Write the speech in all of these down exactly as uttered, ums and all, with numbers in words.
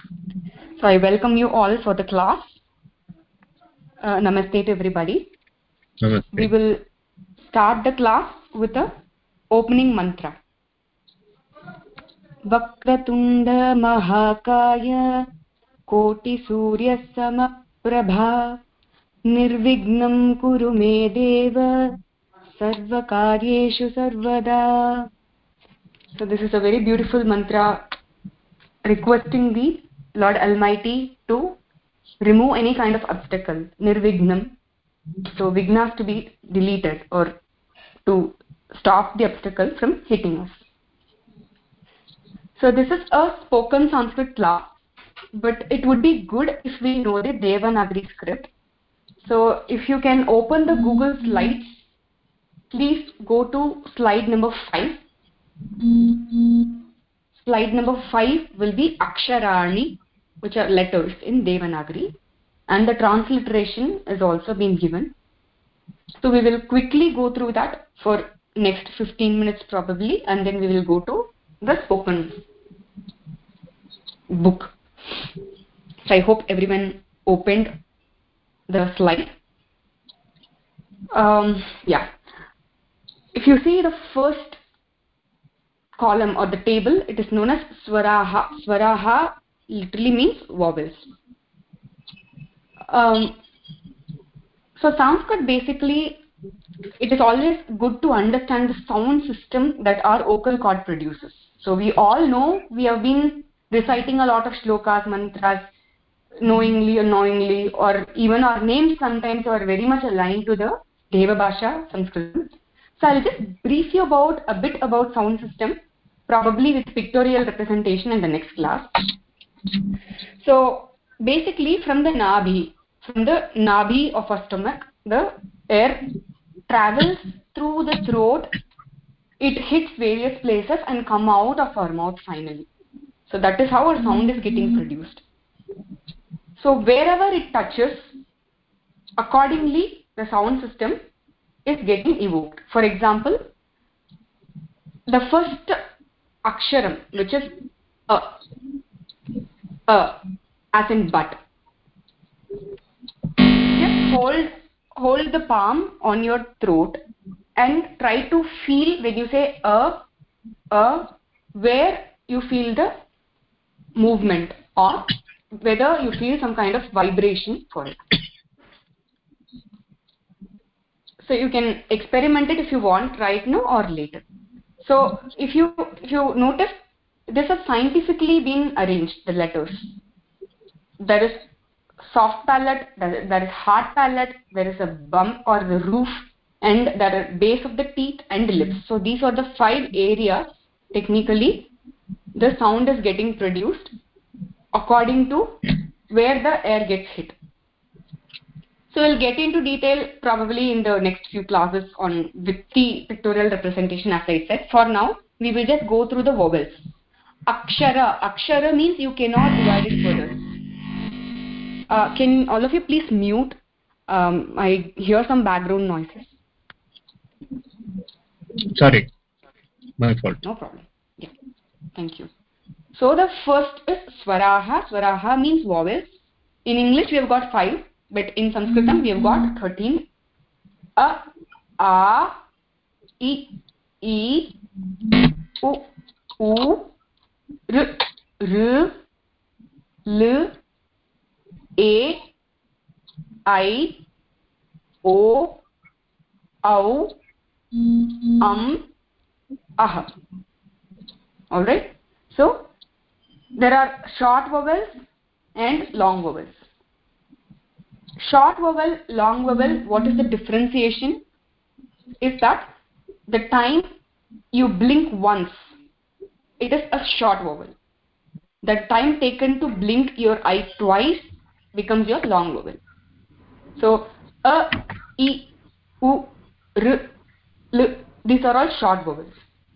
So I welcome you all for the class. Uh, namaste to everybody. Namaste. We will start the class with the opening mantra. Vakratunda Mahakaya Koti Surya Samaprabha Nirvignam Kuru Me Deva Sarva Karyeshu Sarvada. So this is a very beautiful mantra requesting the Lord Almighty to remove any kind of obstacle, nirvignam. So vignas to be deleted or to stop the obstacle from hitting us. So this is a spoken Sanskrit class, but it would be good if we know the Devanagari script. So if you can open the Google Slides, please go to slide number five. Slide number five will be Aksharani, which are letters in Devanagari, and the transliteration is also been given. So we will quickly go through that for next fifteen minutes probably, and then we will go to the spoken book. So I hope everyone opened the slide. Um, yeah. If you see the first column or the table, it is known as Swaraha. Swaraha literally means vowels. Um, so Sanskrit basically, it is always good to understand the sound system that our vocal cord produces. So we all know, we have been reciting a lot of shlokas, mantras, knowingly or unknowingly, or even our names sometimes are very much aligned to the Deva Bhasha Sanskrit. So I'll just brief you about a bit about sound system, probably with pictorial representation in the next class. So basically from the Nabhi, from the Nabhi of our stomach, the air travels through the throat, it hits various places and come out of our mouth finally. So that is how our sound is getting produced. So wherever it touches, accordingly the sound system is getting evoked. For example, the first aksharam, which is a, a as in but. Just hold hold the palm on your throat and try to feel when you say a, a, where you feel the movement or whether you feel some kind of vibration for it. So you can experiment it if you want right now or later. So if you if you notice, this has scientifically been arranged, the letters. There is soft palate, there is hard palate, there is a bump or the roof, and there are base of the teeth and lips. So these are the five areas technically the sound is getting produced according to where the air gets hit. So we'll get into detail probably in the next few classes on with the pictorial representation, as I said. For now, we will just go through the vowels. Akshara. Akshara means you cannot divide it further. Uh, can all of you please mute? Um, I hear some background noises. Sorry, my fault. No problem. Yeah, thank you. So the first is Swaraha. Swaraha means vowels. In English we have got five, but in Sanskritam we have got thirteen. A, A, I, I, U, U, R, R, L, A, I, O, Au, Um, Aha. Alright? So, there are short vowels and long vowels. Short vowel, long vowel, what is the differentiation? Is that the time you blink once, it is a short vowel. The time taken to blink your eye twice becomes your long vowel. So, A, I, U, R, L, these are all short vowels.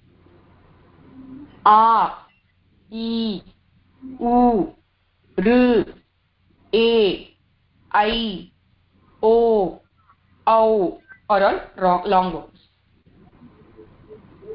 A, I, U, R, A, I, O, Au are all long vowels.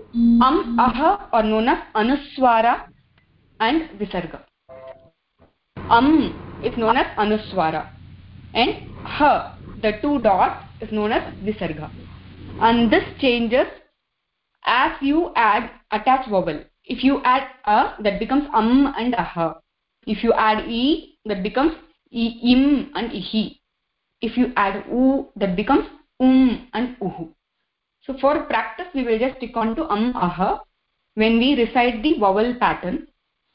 Am, Aha are known as Anuswara and Visarga. Um is known as anuswara, and ha, the two dots, is known as visarga. And this changes as you add attach vowel. If you add a, that becomes um and aha. If you add e, that becomes e, im and ihi. If you add u, that becomes um and uhu. So for practice, we will just stick on to um aha when we recite the vowel pattern.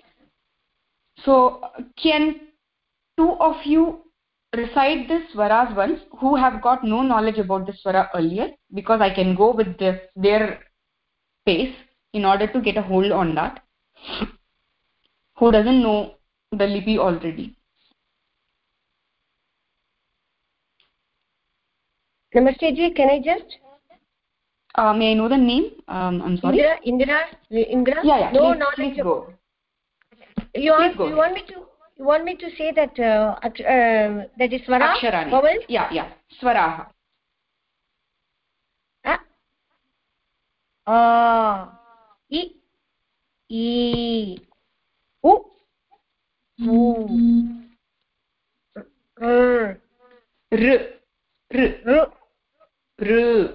So can two of you recite this swaras once who have got no knowledge about the swara earlier, because I can go with this, their pace in order to get a hold on that. Who doesn't know the lipi already? Namaste ji, can I just? Uh, may I know the name? Um, I'm sorry. Indra, Indra, Indra. Yeah, yeah. No please, knowledge. Please go. You want, Please go you want me to, you want me to say that uh, uh, that is swara? Aksharani. Vowel? Yeah, yeah. Swaraha. Ah. Ah. I. E. U. U. R. R. R. R. R.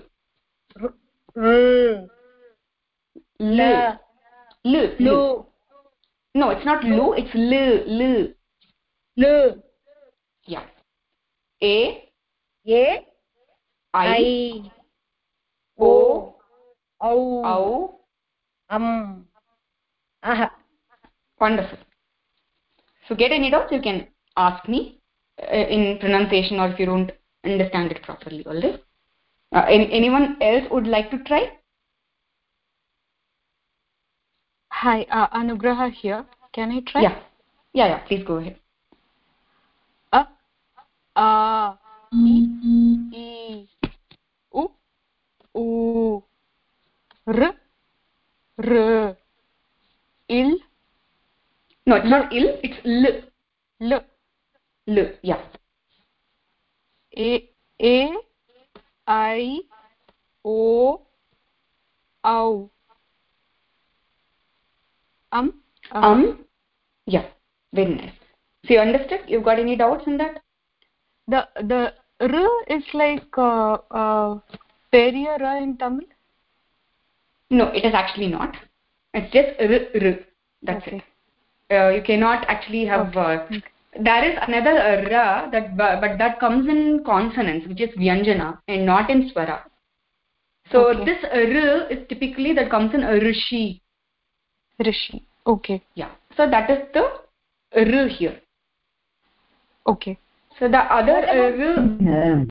R. L. L. L. Lu. No, it's not lu, it's L. L. Lu. Yeah. A. A. I. I. O. O. Au. Um. Aha. Wonderful. So get any doubts, you can ask me uh, in pronunciation, or if you don't understand it properly. Alright. Uh, any, anyone else would like to try? Hi, uh, Anugraha here. Can I try? Yeah. Yeah, yeah. Please go ahead. A, A, I, I, U, U, R, R, Il. No, it's not il, it's l. L. L, yeah. A, A, I, O, Au. Um. Uh, Um. Yeah. Very nice. So you understood? You've got any doubts in that? The the R is like uh, uh, Periya Ra in Tamil. No, it is actually not. It's just r, r. That's Okay. it. Uh, you cannot actually have. Okay. Uh, Okay. there is another uh, ra that, but that comes in consonants, which is vyanjana, and not in swara. So Okay. this r is typically that comes in rishi. Rishi. Okay. Yeah. So that is the r here. Okay. So the other r.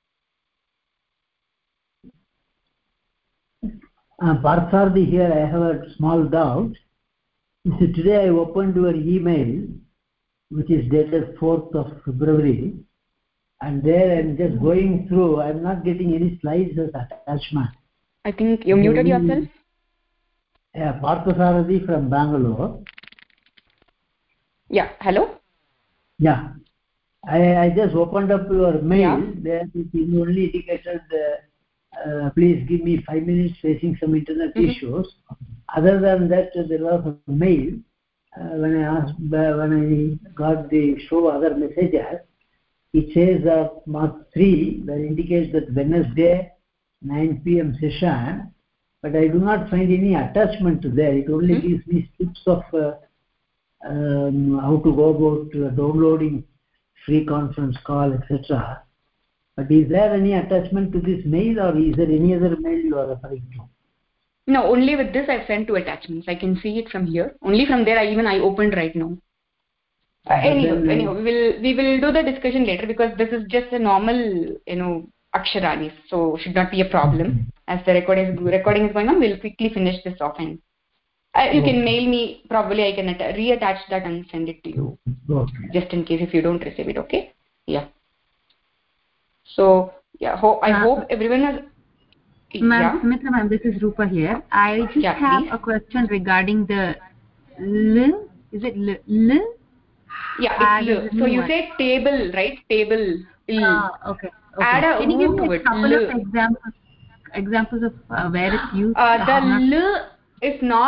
Uh, Partharthi here, I have a small doubt. So today I opened your email, which is dated fourth of February, and there I'm just going through. I'm not getting any slides as attachment. I think you muted yourself. Yeah, Partharthi from Bangalore. Yeah. Hello. Yeah, I, I just opened up your mail. Yeah. There it only indicated. Uh, Uh, please give me five minutes facing some internet Mm-hmm. issues. Other than that, uh, there was a mail. Uh, when I asked, uh, when I got the show other messages, it says uh, mark three that indicates that Wednesday nine p m session, but I do not find any attachment to there. It only Mm-hmm. gives me slips of uh, um, how to go about uh, downloading free conference call, et cetera. But is there any attachment to this mail, or is there any other mail you are referring to? No, only with this I've sent two attachments. I can see it from here. Only from there I even I opened right now. Uh, anyhow, then, anyhow, we will we will do the discussion later, because this is just a normal, you know, aksharanis, so should not be a problem. Okay. As the recording is recording is going on, we'll quickly finish this off, and uh, you Okay. can mail me. Probably I can att- reattach that and send it to you, Okay. just in case if you don't receive it. Okay? Yeah. So yeah, ho I Uh, hope everyone has. Ma'am, Yeah. Sumitra ma'am, this is Rupa here. I just Yeah, have please. a question regarding the L. Is it L? L? Yeah, Add it's as l. a So new you one. say table, right? Table. L. Ah, okay. Okay. Add a Can you give u to me a it. couple L. of examples examples of uh, where it's used? Uh, I the have not- l is not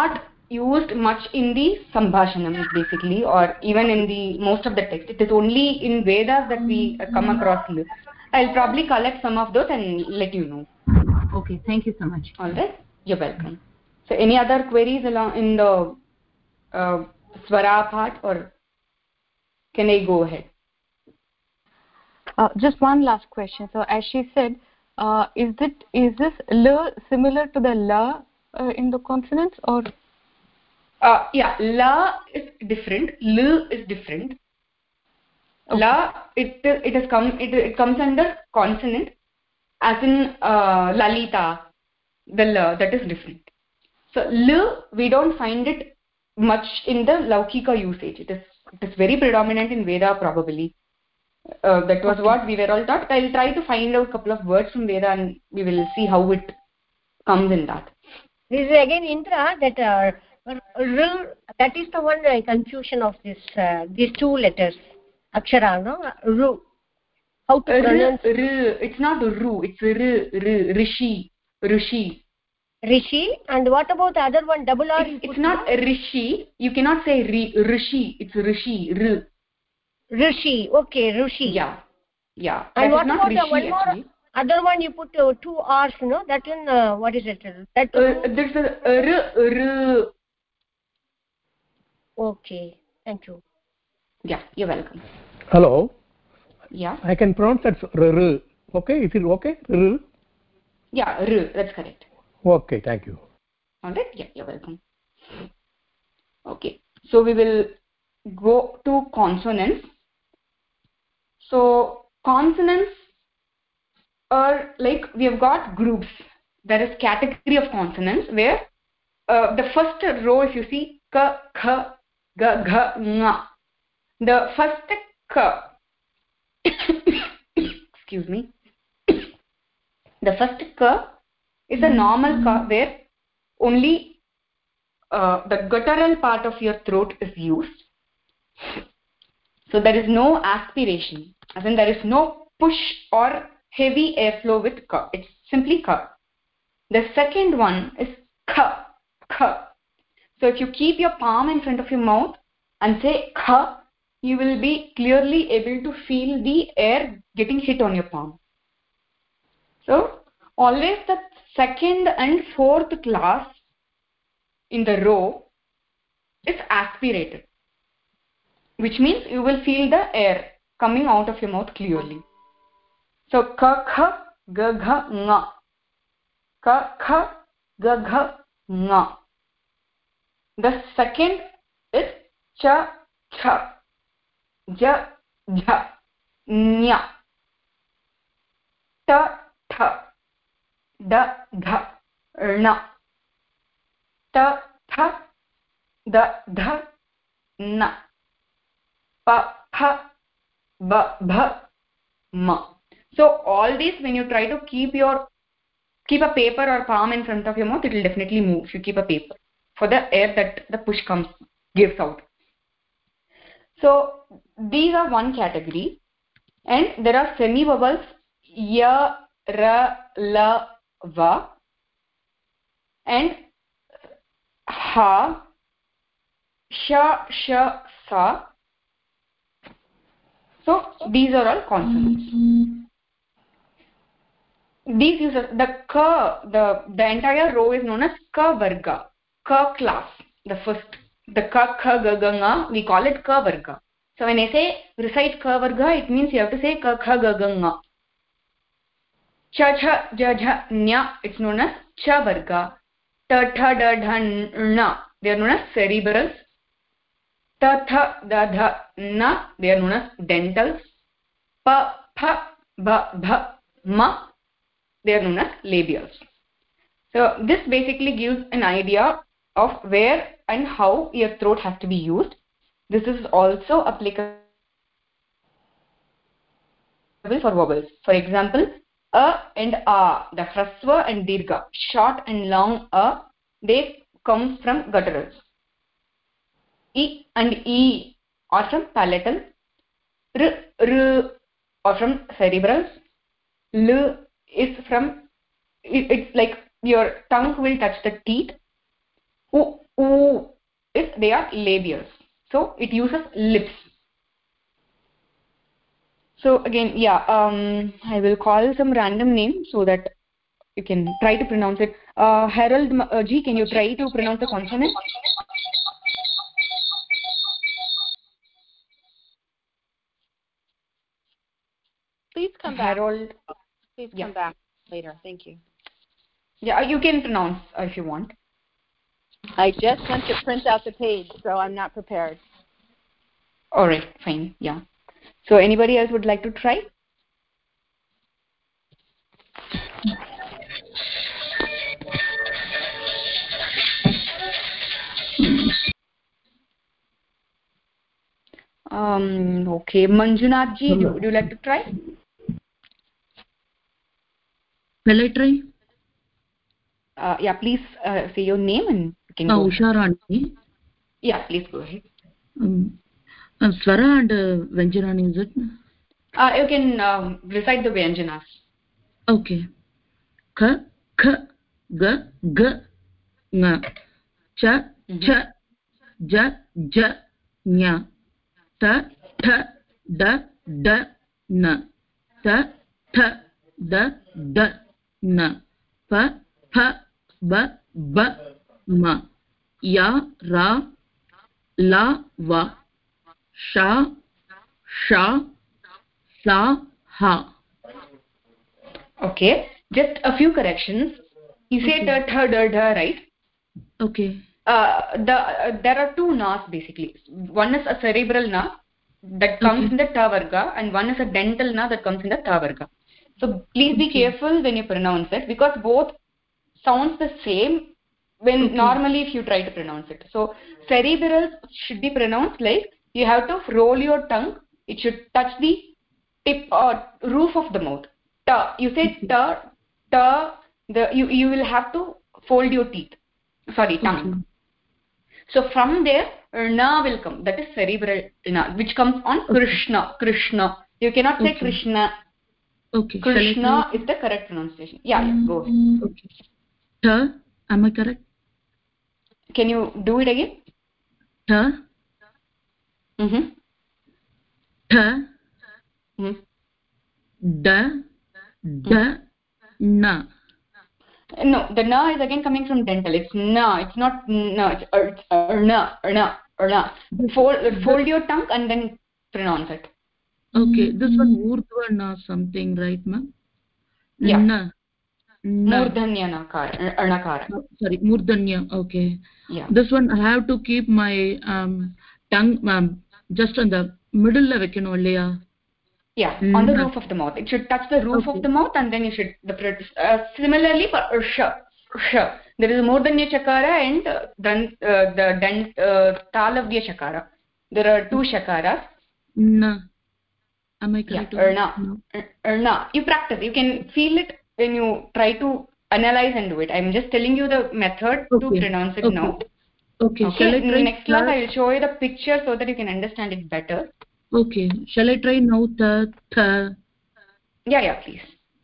used much in the Sambhashanam basically, or even in the most of the text. It is only in Vedas that we uh, come across L. I'll probably collect some of those and let you know. Okay, thank you so much. All right, you're welcome. So any other queries along in the uh, Swara part, or can I go ahead? Uh, just one last question. So as she said, uh, is it is this L similar to the La uh, in the consonants, or? Uh, yeah, La is different. L is different. Okay. La, it it has come it it comes under consonant, as in uh, Lalita, the L, that is different. So L, we don't find it much in the Laukika usage. It is it is very predominant in Veda probably. Uh, that was okay. What we were all taught. I'll try to find out a couple of words from Veda and we will see how it comes in that. This is again Indra, that uh, R, that is the one uh, confusion of this uh, these two letters. Akshara, no? R. How to pronounce? R, R, it's not Ru, it's R, R, Rishi, Rishi. Rishi, and what about the other one, double R? It's, it's not a Rishi, you cannot say ri, Rishi, it's Rishi, R. Rishi, okay, Rishi. Yeah, yeah. And that what about Rishi, the one more, actually. Other one you put uh, two R's, no? That one, uh, what is it? That uh, this is R, R. Okay, thank you. Yeah, you're welcome. Hello. Yeah. I can pronounce that R, R. Okay, is it okay? R? Yeah, R, that's correct. Okay, thank you. Alright, yeah, you're welcome. Okay, so we will go to consonants. So consonants are like, we have got groups. There is category of consonants where uh, the first row, if you see ka, kha, ga, gha, nga, the first ka, excuse me, the first ka is a normal ka where only uh, the guttural part of your throat is used. So there is no aspiration, as in there is no push or heavy airflow with ka. It's simply ka. The second one is kha, kha. So if you keep your palm in front of your mouth and say kha, you will be clearly able to feel the air getting hit on your palm. So always the second and fourth class in the row is aspirated, which means you will feel the air coming out of your mouth clearly. So ka, kha, ga, gha, nga. Ka, kha, ga, gha, nga. The second is cha, cha, ja, jha, nya, ta, tha, da, dha, na, ta, tha, da, dha, na, pa, pha, ba, bha, ma. So all these, when you try to keep your keep a paper or palm in front of your mouth, it will definitely move if you keep a paper for the air that the push comes gives out. So these are one category, and there are semi vowels ya, ra, la, va, and ha, sha, sha, sa. So these are all consonants. These uses the ka, the the entire row is known as ka varga, ka class. The first, the ka, kha, ga, ga, nga, we call it ka varga. So when I say recite ka varga, it means you have to say ka, kha, ga, ga, nga. Cha, cha, ja, jha, nya, it's known as cha varga. Ta, tha, da, dha, na, they are known as cerebrals. Ta, tha, da, dha, na, they are known as dentals. Pa, pha, ba, bha, ma, they are known as labials. So this basically gives an idea of where and how your throat has to be used. This is also applicable for vowels. For example, a and a, the hraswa and dirgha, short and long a, they come from gutturals. I and e are from palatal. R, r are from cerebrals. L is from, it, it's like your tongue will touch the teeth. U, U is they are labials. So it uses lips. So again, yeah, um, I will call some random name so that you can try to pronounce it. Uh, Harold uh, G, can you try to pronounce the consonant? Please come back. Harold. Please come Yeah. back later. Thank you. Yeah, you can pronounce uh, if you want. I just went to print out the page, so I'm not prepared. All right, fine. Yeah. So anybody else would like to try? Um, okay, Manjunath ji, would you like to try? Will I try? Uh, yeah, please uh, say your name and you can uh, go. Usha Rani. Yeah, please go ahead. Um, uh, Swara and uh, Vyanjana, is it? Uh, you can um, recite the Vyanjanas. Okay. K, K, G, G, Ng, Ch, Mm-hmm. Ch, J, J, Nya, T, T, D, D, N, T, T, D, D, N, P, P, B, B, M, Ya, Ra, La, Va, Sha, Sha, Sa, Ha. Okay, just a few corrections. You say Okay. da, tha, da, da, right? Okay. Uh, the uh, there are two nas basically. One is a cerebral na that comes Okay. in the ta varga, and one is a dental na that comes in the ta varga. So please be Okay. careful when you pronounce it because both sounds the same when Okay. normally if you try to pronounce it. So cerebral should be pronounced like you have to roll your tongue. It should touch the tip or roof of the mouth. Ta. You say Okay. ta, ta. The you you will have to fold your teeth. Sorry, tongue. Okay. So from there, na will come. That is cerebral na, which comes on Krishna. Krishna. You cannot say Okay. Krishna. Okay. Krishna is the correct pronunciation. Yeah, yeah. Go ahead. Okay. Ta, am I correct? Can you do it again? Ta, Mm-hmm. ta, Mm-hmm. da, da, na. No, the na is again coming from dental. It's na. It's not na. It's er, it's er, na, er, na, er, na. Fold, fold your tongue and then pronounce it. Okay. This one urdhva na something, right, ma'am? Yeah. Na. Na. Murdhanya nakara, anakara. Oh, sorry, murdhanya. Okay. Yeah. This one I have to keep my um tongue um, just on the middle of it. Yeah, on the roof of the mouth. It should touch the roof Okay. of the mouth and then you should, the uh, similarly for uh, sh, sh. There is more than a chakara and uh, then uh, the dent, uh, talavya chakara. There are two chakaras. Na. Am I Yeah, correct? erna. No. Erna. You practice. You can feel it when you try to analyze and do it. I'm just telling you the method Okay. to pronounce it Okay. now. Okay. Okay. Shall I try? Next class I will show you the picture so that you can understand it better. Okay. Shall I try now? Ta, ta. Yeah, yeah, please.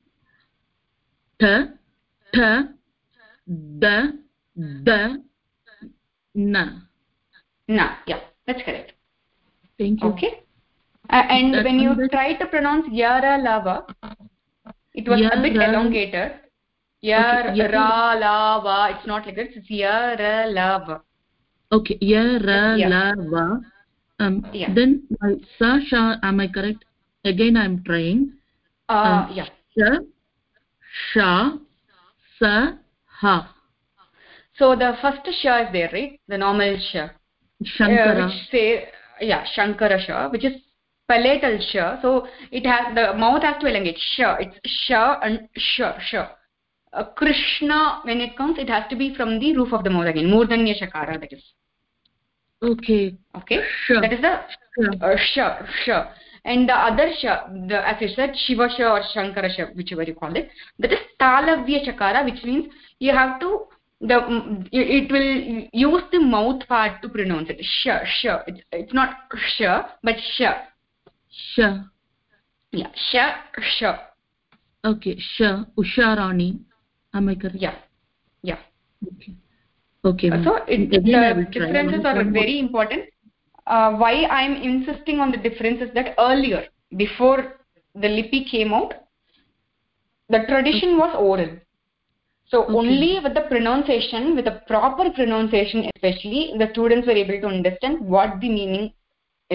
Ta, ta, da, da, na. Na. Yeah, that's correct. Thank you. Okay. Uh, and That when you one try to pronounce Yara Lava, it was Yara. a bit elongated. Yara Okay. Yara. Lava. It's not like that. It's Yara Lava. Okay. Yara Yeah. lava. Um. Yeah. Then my sa sha. Am I correct? Again, I'm trying. Uh, Um, yeah. Sha, sha, sa, ha. So the first sha is there, right? The normal sha. Shankara. Uh, which say, yeah, Shankara sha, which is palatal sha. So it has, the mouth has to elongate. Sha. It's sha and sha, sha. Uh, Krishna, when it comes, it has to be from the roof of the mouth again. More than a shakara, that is. Okay. Okay. Sha. That is the uh, sha, sha. And the other sha, the, as I said, Shiva sha or Shankara sha, whichever you call it, that is talavya chakara, which means you have to, the it will use the mouth part to pronounce it. Sha, sha. It's, it's not sha, but sha. Sha. Yeah, sha, sha. Okay. Sha. Usha Rani. Am I correct? Yeah, yeah. Okay. Okay. Uh, so it, Again, I the will try. differences One- are one more. very important. Uh, why I'm insisting on the difference is that earlier, before the lipi came out, the tradition was oral. So Okay. only with the pronunciation, with the proper pronunciation especially, the students were able to understand what the meaning is.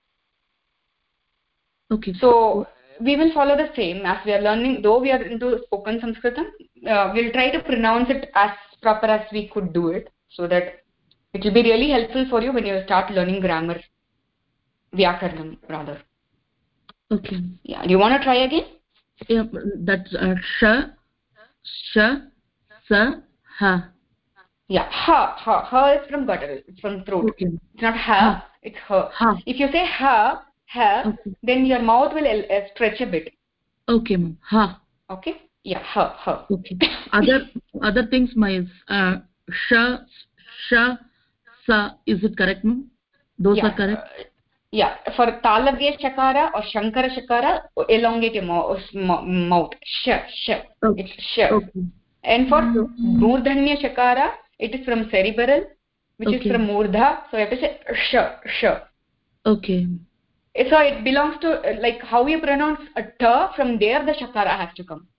Okay. So we will follow the same as we are learning, though we are into spoken Sanskritam, uh, we'll try to pronounce it as proper as we could do it, so that it will be really helpful for you when you start learning grammar, Vyakaranam rather. Okay. Yeah, do you want to try again? Yeah, that's uh, sh, sh, sa, ha. Yeah, ha, ha, ha is from guttural, it's from throat. Okay. It's not ha, Ha. it's ha. Ha. If you say ha, ha, Okay. then your mouth will uh, stretch a bit. Okay, ma'am. Ha. Okay? Yeah, ha, ha. Okay. Other other things, my uh, sh, sh, sa. Is it correct, ma'am? Those Yeah, are correct. uh, yeah, for Talavya Shakara or Shankara Shakara, elongate your mouth. mouth. Sh, sh. Okay. It's sh. Okay. And for Murdhanya Shakara, it is from cerebral, which Okay. is from Murdha. So you have to say sh, sh. Okay. So it belongs to, uh, like how you pronounce a ta, from there the Shakara has to come.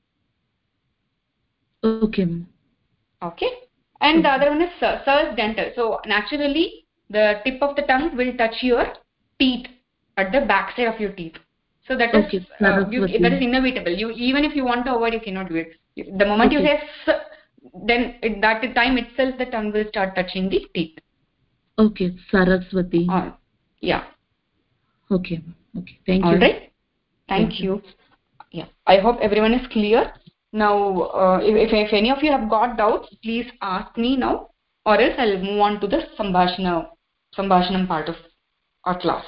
Okay, ma'am. Okay? And the other one is sa. Sa is dental. So naturally, the tip of the tongue will touch your teeth, at the back side of your teeth. So that is Okay. uh, you, Saraswati. that is inevitable. You even if you want to avoid, you cannot do it. You- The moment you Okay. say s, then at that time itself the tongue will start touching the teeth. Okay. Saraswati. Uh, yeah. Okay. Okay. Thank All you. right. Thank, Thank you. Yeah. I hope everyone is clear. Now, uh, if, if any of you have got doubts, please ask me now, or else I'll move on to the Sambhashana, Sambhashanam part of our class.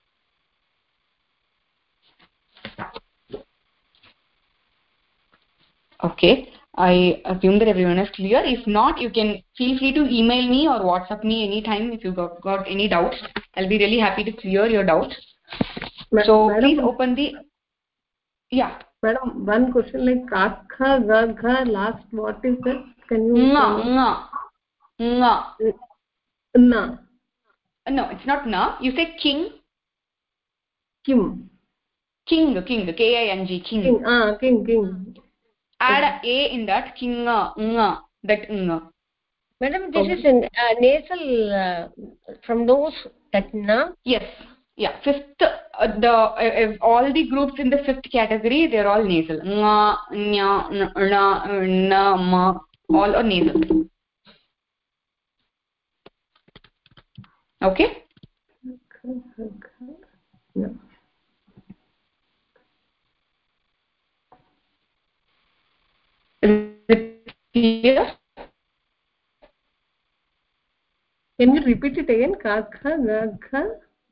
Okay. I assume that everyone is clear. If not, you can feel free to email me or WhatsApp me anytime if you got, got any doubts. I'll be really happy to clear your doubts. Ma So Madam, please open the... Yeah. Madam, one question like kakha, gagha, last, what is that? Can you? Nga, nga, nga. Na. No, it's not na. You say king. Kim. King, king, K I N G, king. King, ah, king, king. Add a a in that, king, nga, that nga. Madam, this is an, uh, nasal uh, from nose, that na? Yes. Yeah. Fifth, uh, the uh, all the groups in the fifth category, they're all nasal. Nga, nya, na, na, ma, all are nasal. Okay? Yeah. Is it clear? Can you repeat it again? Kakha, gagha.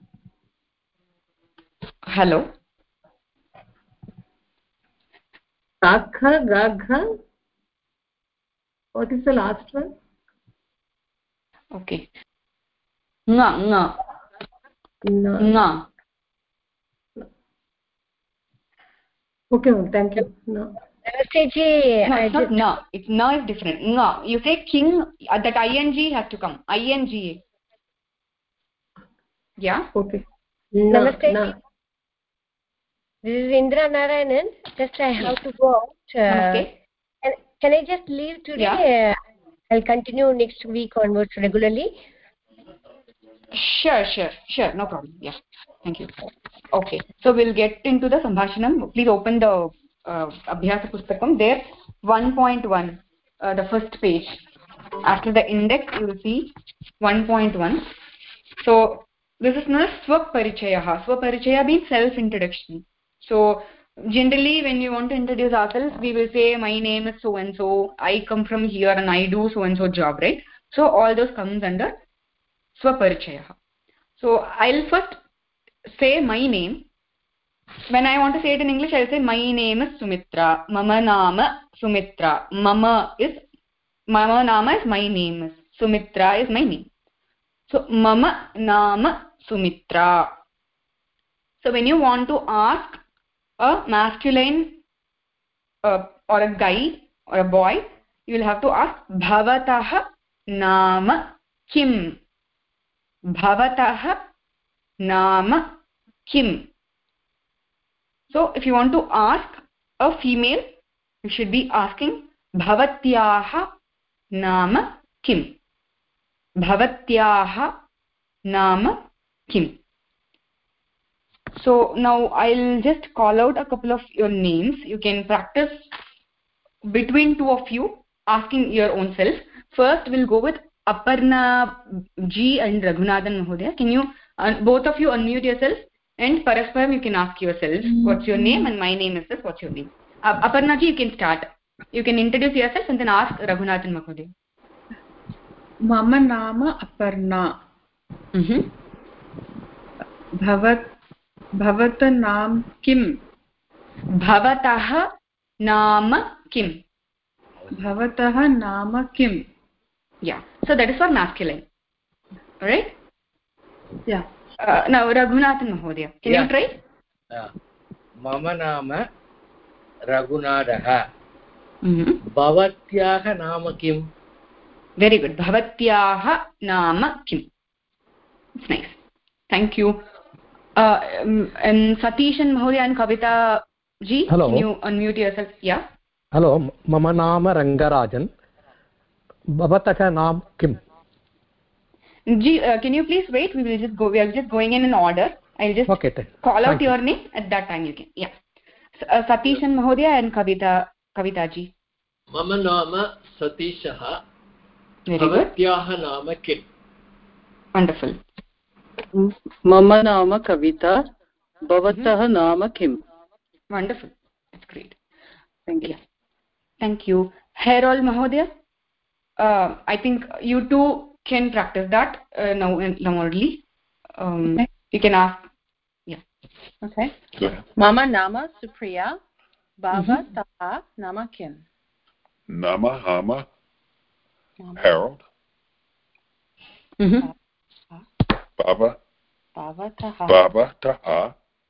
Hello? Kakha, gagha. What is the last one? Okay. Nga, nga. Na. Nga. Okay, ma'am. Thank you. No. Anastasia, No, I it's not just, na. It's na is different. Nga. You say king, uh, that ing has to come. I N G A. Yeah? Okay. Na, Namaste. na. This is Indra Narayanan. Just I have to go out. Uh, Namaste. can, can I just leave today? Yeah. Uh, I'll continue next week onwards regularly. Sure, sure, sure. No problem. Yeah. Thank you. Okay. So we'll get into the Sambhashanam. Please open the uh, Abhyasa Pustakam. There, one point one, uh, the first page. After the index, you will see one point one. So this is known as Swaparichaya. Swaparichaya means self-introduction. So generally when we want to introduce ourselves, we will say my name is so and so, I come from here and I do so and so job, right? So all those comes under Swaparichaya. So I'll first say my name. When I want to say it in English, I'll say my name is Sumitra. Mama nama Sumitra. Mama is Mama nama is my name. Is Sumitra is my name. So Mama nama Sumitra. So when you want to ask a masculine uh, or a guy or a boy, you will have to ask Bhavatah nama kim. Bhavatah nama kim. So if you want to ask a female, you should be asking bhavatyaah nama kim. Bhavatyaah nama kim. So now I'll just call out a couple of your names. You can practice between two of you, asking your own self. First we'll go with Aparna G and Raghunathan Mahodaya. Can you uh, both of you unmute yourself, and parasparam you can ask yourself, what's your name, and my name is this, what's your name? uh, Aparna Ji, you can start. You can introduce yourself and then ask Raghunathan Mahodaya. Mama nama Aparna. Mhm. Bhavat Bhavata nam kim. Bhavatah nama kim. Bhavatah nama kim. Yeah, so that is for masculine. All right? Yeah. Uh, now Raghunathan Mahodaya, can yeah. you try? Uh, Mama nama Raghunatha. Mm-hmm. Bhavatyah nama kim. Very good. Bhavatyah nama kim. It's nice. Thank you. Uh, um, and Satish and Mahodaya and Kavita Ji, hello. Can you unmute yourself? Yeah. Hello. Mama nama Rangarajan. Bhavatah naam kim. Ji, uh, can you please wait? We will just go. We are just going in an order. I'll just okay, call out Thank your you. name at that time. You can. Yeah. Uh, Satish and Mahodaya and Kavita Kavita Ji. Mama nama Satishah. Very good. Bhavatyaah nama kim. Wonderful. Mama nama Kavita. Bhavatah mm-hmm. nama kim. Wonderful. That's great. Thank you. Yeah. Thank you. Hairol Mahodaya. Uh, I think you two can practice that uh, now now only. Um, okay. You can ask. Yeah. Okay. Mama nama Supriya. Bhavatah mm-hmm. nama kim. Nama Hama. Harold. Mm-hmm. Baba. Bhavatah. Bhavatah.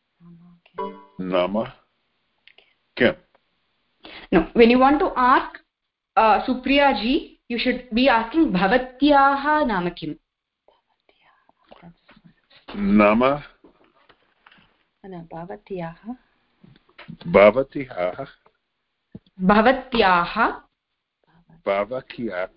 Nama Kim. No, when you want to ask uh, Supriya Ji, you should be asking Bhavatyaah nama kim. Nama. No, Bhavatyaah. Bhavatyaah. Bhavatyaah. Bhavakyah.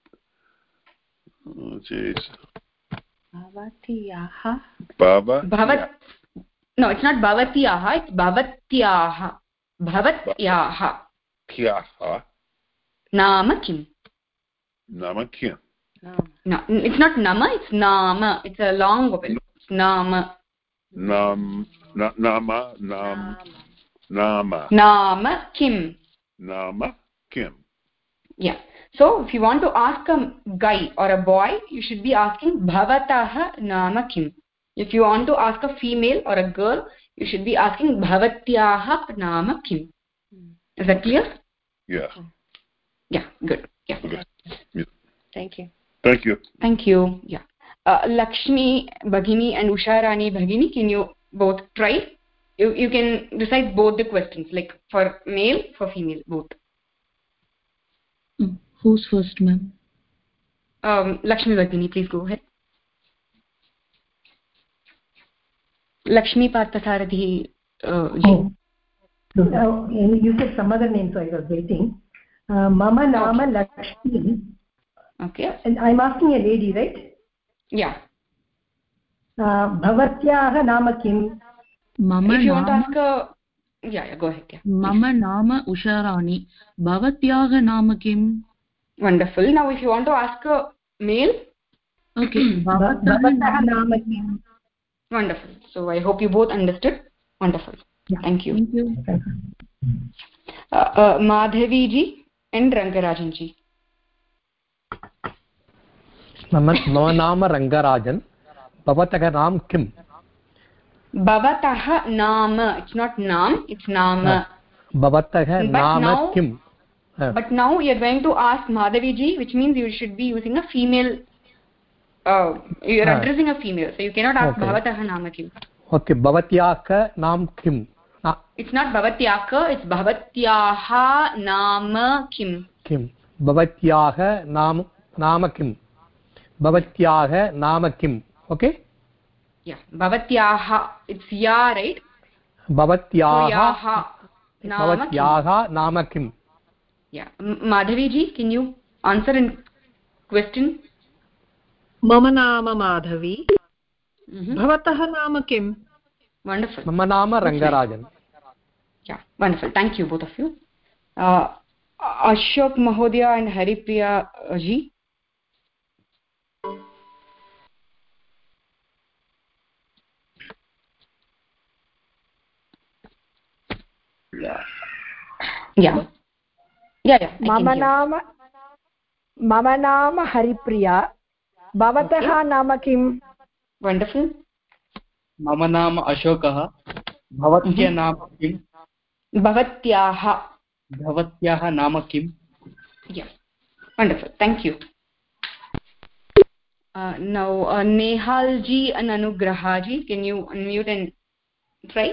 Oh, jeez. Bhavatyaah. Bhava. Bhavat. No, it's not Bhavatyaah. It's Bhavatyaah. Bhavatyaah. Kyaah. Nama kim. Nama kim. No, it's not nama. It's nama. It's a long vowel. It's nama. Nam. Na, nama. Nam. Nama. Nama kim. Nama kim. Yeah. So if you want to ask a guy or a boy, you should be asking Bhavatah nama kim. If you want to ask a female or a girl, you should be asking Bhavatyaah nama kim. Is that clear? Yeah. Yeah. Good. Yeah. Okay. Yeah. Thank you. Thank you. Thank you. Yeah. Uh, Lakshmi Bhagini and Usha Rani Bhagini, can you both try? You you can recite both the questions, like for male, for female, both. Mm. Who's first, ma'am? Um, Lakshmi Bhagini, please go ahead. Lakshmi Parthasarathi uh, Ji. Oh. Uh, you said some other name, so I was waiting. Uh, Mama Nama okay. Lakshmi. Okay. And I'm asking a lady, right? Yeah. Uh, Bhavatyaah Nama Kim. Mama if you nama, want to ask a... Yeah, yeah, go ahead. Yeah, Mama Nama Usharani. Bhavatyaah Nama Kim. Wonderful. Now if you want to ask a male... Okay. Bhavatyaah Nama Kim. Wonderful. So I hope you both understood. Wonderful. Yeah. Thank you. Thank you. Uh, uh, Madhavi Ji and Rangarajan Ji. Mama Nama Rangarajan. Bhavatah naam kim. Bhavatah nama. It's not naam, it's nama. Bhavatah nama kim. But now you're going to ask Madhavi Ji, which means you should be using a female. Uh, you're uh, addressing a female, so you cannot ask okay. Bhavatah nama kim. Okay, Bhavatyaka naam kim. Ah. It's not Bhavatyaka, it's Bhavatyaah nama kim. Kim. Bhavatyaah naam नाम किं भवत्याः नाम किम् okay yeah bhavatyaha it's ya right भवत्याः so भवत्याः नाम किम् yeah Madhavi ji can you answer in question मम नाम माधवी भवतः नाम किम् wonderful मम नाम Rangarajan yeah wonderful thank you both of you uh, Ashok Mahodaya and Haripriya ji yeah yeah yeah, yeah mama nama mama nama Haripriya bhavatah nama kim wonderful mama nama Ashokah bhavatya nama kim bhavatyah bhavatyah nama kim yeah wonderful thank you uh, now uh, Nehal ji and Anugraha ji can you unmute and try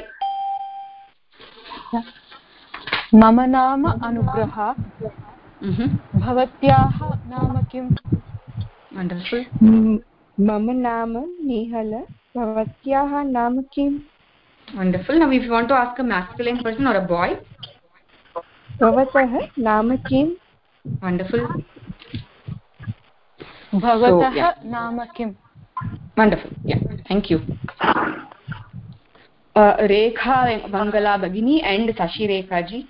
मम नाम अनुग्रहा भवत्याः नाम किम् wonderful मम नाम नेहल भवत्याः नाम किम् wonderful now if you want to ask a masculine person or a boy भवतः नाम किम् wonderful भवतः so, yeah. नाम किम् wonderful yeah thank you uh, Rekha Bangala Bhagini and Sashi Rekha ji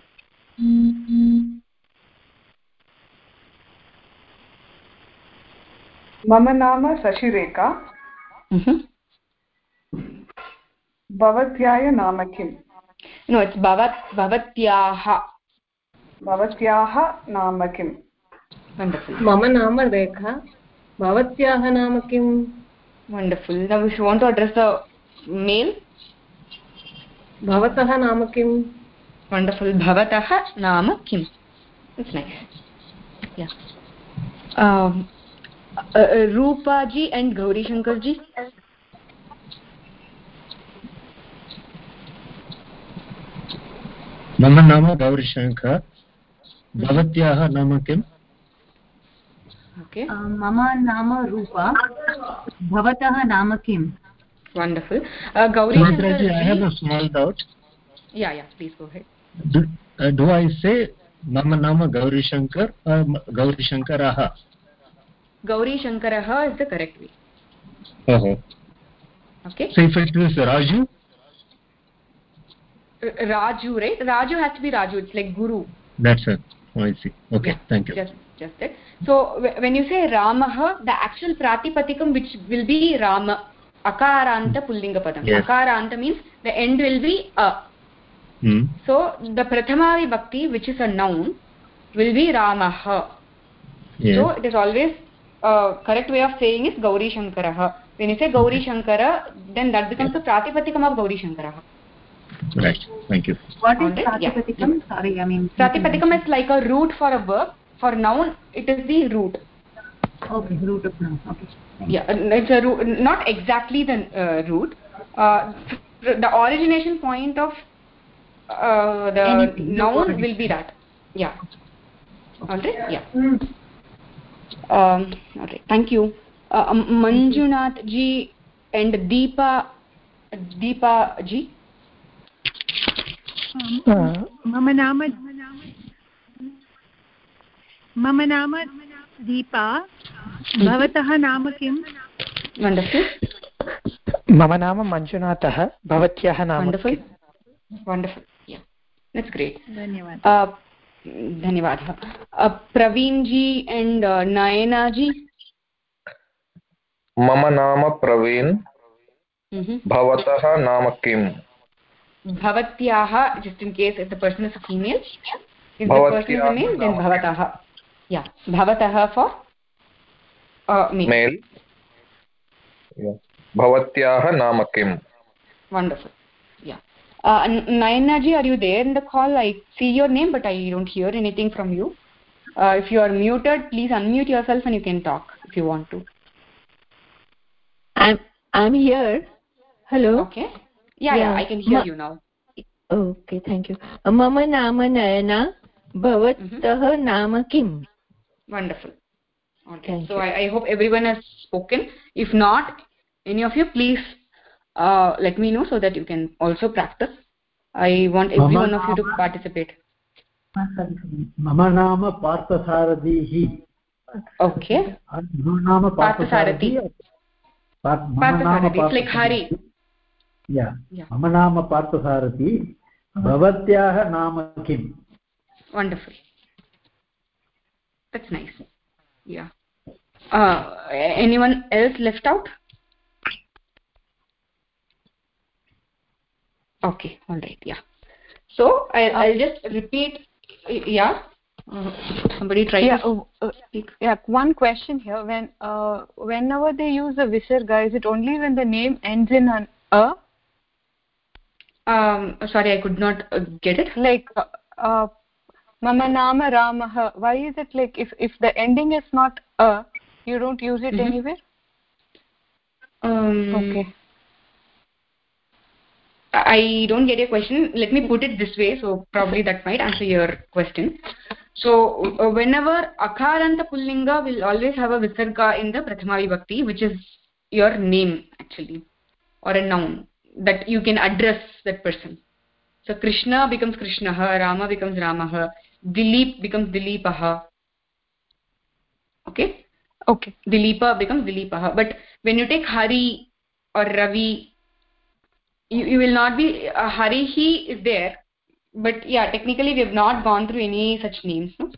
मम नाम शशिरेखा भवत्याः नाम किम् no it's bhavat bhavatyaah भवत्याः नाम किम् wonderful मम नाम रेखा भवत्याः नाम किम् wonderful now if you want to address the male भवतः नाम किम् wonderful bhavatah naam kim it's nice yeah um uh, uh, Rupa ji and Gauri Shankar ji मम नाम गौरीशङ्कर भवत्याः नाम किम् okay uh, मम नाम रूपा भवतः नाम किम् wonderful uh, Gauri Shankar ji I have a small doubt yeah yeah please go ahead do, uh, do I say mama nama Gauri Shankar or Gauri Shankaraha Gauri Shankaraha is the correct way oh okay so if it is Raju Raju right Raju has to be Raju it's like Guru that's it oh, I see okay yeah, thank you just just that so when you say Ramah the actual pratipatikam which will be Rama akaranta pullinga padam yes. Akaranta means the end will be a hmm. so the prathama vibhakti which is a noun will be Ramah yes. so it is always uh, correct way of saying is Gauri Shankarah when you say Gauri Shankara then that becomes the pratipatikam of Gauri Shankarah right thank you what is pratipatikam yeah. sorry I mean pratipatikam is like a root for a verb for noun it is the root okay root of noun okay yeah it's a root not exactly the uh, root uh, the origination point of uh, the Anything, noun no will be that yeah all right yeah mm. um all right thank you uh, um, Manjunath ji and Deepa Deepa ji मम नाम मम नाम दीपा भवतः नाम किम् wonderful मम नाम मञ्जुनाथः भवत्याः नाम wonderful wonderful yeah that's great धन्यवाद uh, धन्यवादः uh, Praveen ji and uh, Nayana ji मम नाम प्रवीण भवतः नाम किम् bhavatyaah just in case if the person is a female if the person is a male then bhavatah yeah bhavatah for uh, male, male. Yeah. bhavatyaah naam kim wonderful yeah uh, Nayana ji are you there in the call I see your name but I don't hear anything from you uh, if you are muted please unmute yourself and you can talk if you want to I'm I'm here hello okay yeah yeah, yeah I can hear Ma you now okay thank you mama nama Nayana bhavatah naam kim wonderful Okay. So I, I hope everyone has spoken. If not, any of you, please uh, let me know so that you can also practice. I want every Mama one of you to nama- participate. Mama nama Parthasarathi. Okay. Mama nama Parthasarathi. Par- Mama nama Parthasarathi. It's like Hari. Yeah. Yeah. Mama nama Parthasarathi. Bhavatyaha nama kim? Wonderful. That's nice. Yeah. Uh, anyone else left out? Okay. All right. Yeah. So I'll, I'll just repeat. Yeah. Uh, somebody try yeah, to uh, speak. Yeah. One question here. When uh, whenever they use a visarga, is it only when the name ends in an a? Um. Sorry, I could not uh, get it. Like. Uh, uh, Mama nama Ramah. Why is it like if if the ending is not a, you don't use it mm-hmm. anywhere? Um, okay. I don't get your question. Let me put it this way. So probably that might answer your question. So uh, whenever akaranta pullinga will always have a visarga in the prathama vibhakti, which is your name actually, or a noun that you can address that person. So Krishna becomes Krishnaha, Rama becomes Ramaha, Dilip becomes Dileepaha. Okay? Okay. Dileepa becomes Dileepaha. But when you take Hari or Ravi, you, you will not be, uh, Hari, he is there. But yeah, technically we have not gone through any such names. No?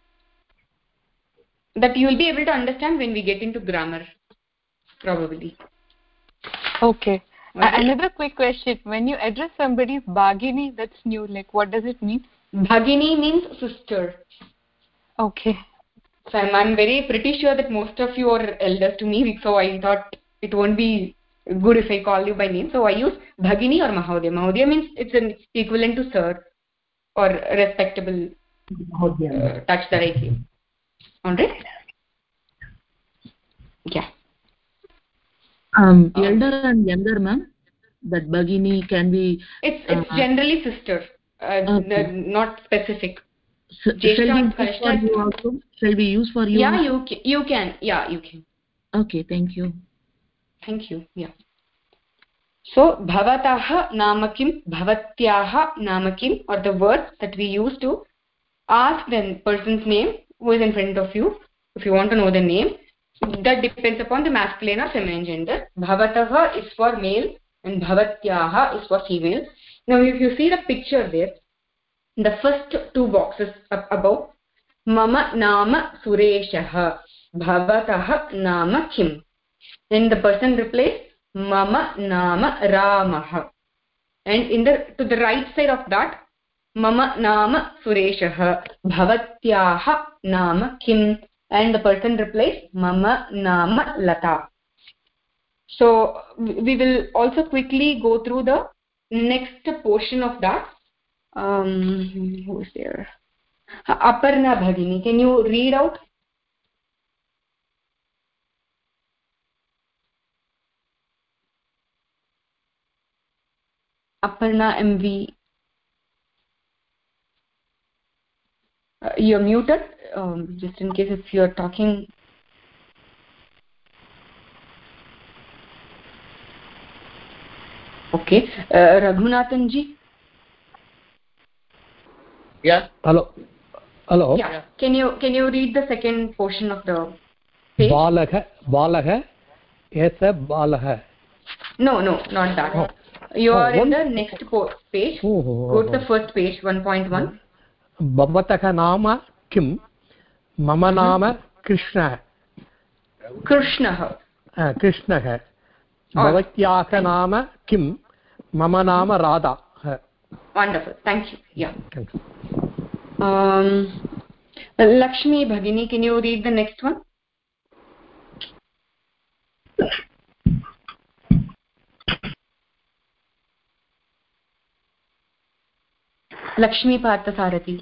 That you will be able to understand when we get into grammar, probably. Okay. Okay. Uh, another quick question. When you address somebody Bhagini, that's new. Like, what does it mean? Bhagini means sister. Okay. So I'm, I'm very pretty sure that most of you are elders to me, so I thought it won't be good if I call you by name. So I use Bhagini or Mahodaya. Mahodaya means it's an equivalent to sir or respectable uh, touch that I give. Alright? Yeah. Um, elder and younger, ma'am. That Bhagini can be. It's it's uh, generally sister, uh, okay. Not specific. So, shall we use for you also? Shall we use for you? Yeah, also? you can, you can. Yeah, you can. Okay, thank you. Thank you. Yeah. So bhavatah nama kim, bhavatyaha nama kim, or the words that we use to ask the person's name who is in front of you. If you want to know the name, that depends upon the masculine or feminine gender. Bhavatah is for male and bhavatyaha is for female. Now if you see the picture there, the first two boxes up above, mama nama Sureshah, bhavatah nama kim. Then the person replies, mama nama Ramah. And in the to the right side of that, mama nama Sureshah, bhavatyaha nama kim. And the person replies, mama nama Lata. So we will also quickly go through the next portion of that. Um, who is there? Aparna Bhagini. Can you read out? Aparna M V. Uh, you're muted. Um, just in case if you're talking. Okay. Uh, Raghunathan ji. Yeah. Hello. Hello. Yeah. Can you can you read the second portion of the page? Balagha. Balagha. Esa balagha. No, no, not that. Oh. You are oh, in the next page. Oh, oh, Go to the first page, one point one. Bhavataka nama kim? Mama nama Krishna. Krishna. Uh, Krishna. Bhavatyaka nama kim? Mama nama Radha. Wonderful. Thank you. Yeah. Thank you. Um, Lakshmi Bhagini, can you read the next one? Lakshmi Parthasarathi.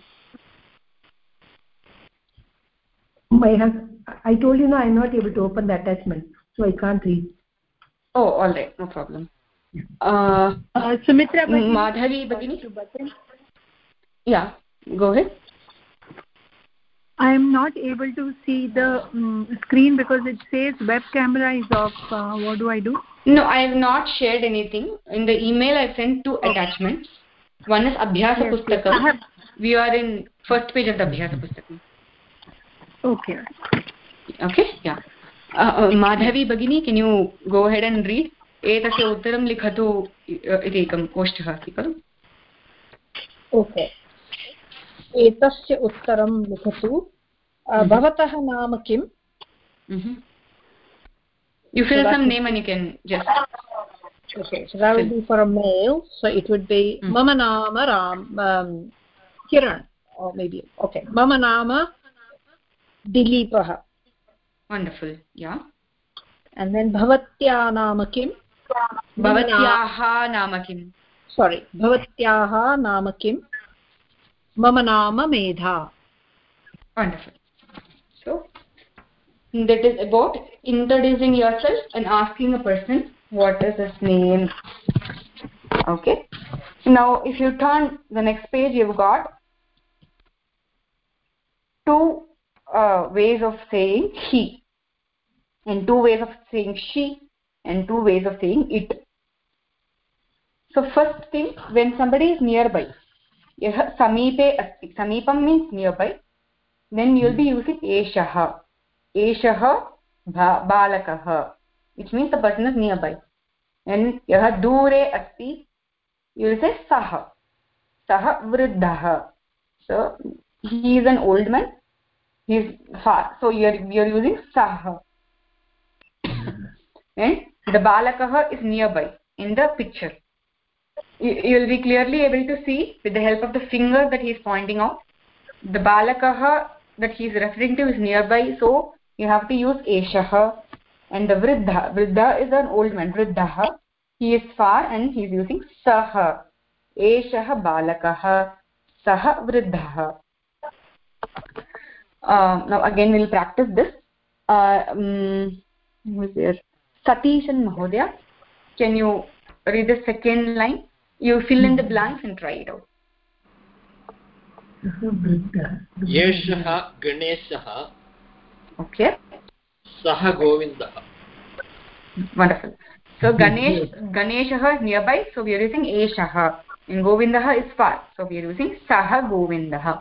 My husband, I told you no, I'm not able to open the attachment, so I can't read. Oh, all right, no problem. Uh, uh, Sumitra Bhagini. Madhavi Bhagini. Yeah, go ahead. I am not able to see the um, screen because it says web camera is off. Uh, what do I do? No, I have not shared anything. In the email I sent two attachments. One is Abhyasa Yes, Pustakam. yes. We are in first page of the Abhyasa Pustakam. Okay. Okay, yeah. Uh, uh, Madhavi Bhagini, can you go ahead and read? एतस्य उत्तरं लिखतु इति एकं कोष्ठः अस्ति खलु. Okay, एतस्य उत्तरं लिखतु. भवतः नाम किम्? You fill some name and you can just. Okay, so that would be for a male. So it would be Mama Nama Ram um, Kiran, or maybe okay. Mama Nama Dilipah. Wonderful, yeah. And then Bhavatya Nama Kim? Bhavatyaha Nama Kim? Sorry, Bhavatyaha Nama Kim? Mama Nama Medha. Wonderful. So that is about introducing yourself and asking a person what is his name. Okay. Now if you turn the next page, you've got two uh, ways of saying he, and two ways of saying she, and two ways of saying it. So first thing, when somebody is nearby, yah samipe asti, samipam means nearby, then you will be using eshaha. Eshaha balakah, which means the person is nearby. And yah dure asti, you will say saha. Saha vriddhah. So he is an old man, he is far, so you are, you are using saha. And the balakah is nearby in the picture. You, you will be clearly able to see with the help of the finger that he is pointing out. The balakah that he is referring to is nearby, so you have to use eshaha. And the vriddha, vriddha is an old man, vriddhah, he is far and he is using saha. Eshaha balakah, saha vriddhah. Uh, now again we will practice this. Uh, um, who is there? Satishan Mahodaya, can you read the second line? You fill in the blanks and try it out. Yeshah Ganeshah. Okay. Saha Govindah. Wonderful. So Ganesh, Ganeshah is nearby, so we are using Eshaha. And Govindah is far, so we are using Saha Govindah.